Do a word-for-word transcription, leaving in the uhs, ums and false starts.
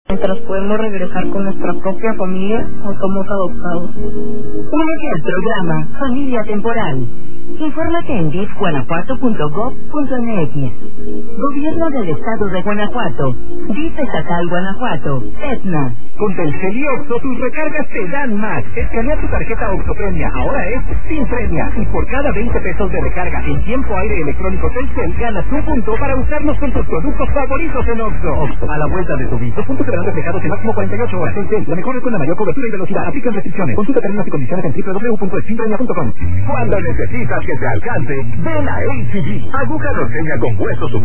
mientras podemos regresar con nuestra propia familia o somos adoptados. Únete al programa Familia Temporal. Infórmate en d i f guanajuato punto gov punto m x. Gobierno del Estado de Guanajuato. D I F Estatal Guanajuato. Aetna. Con Telcel y Oxxo tus recargas te dan más. Escanea tu tarjeta Oxxo Premia, ahora es sin premia. Y por cada veinte pesos de recarga en tiempo aire electrónico Telcel, ganas un punto para usarnos con tus productos favoritos en Oxxo. Oxxo, a la vuelta de tu vida. Los puntos serán reflejados en máximo cuarenta y ocho horas. Telcel, la mejor red con la mayor cobertura y velocidad. Aplican restricciones. Consulta términos y condiciones en w w w punto eximpremia punto com. Cuando necesitas que te alcance, ven a H E B. Aguja norteña con hueso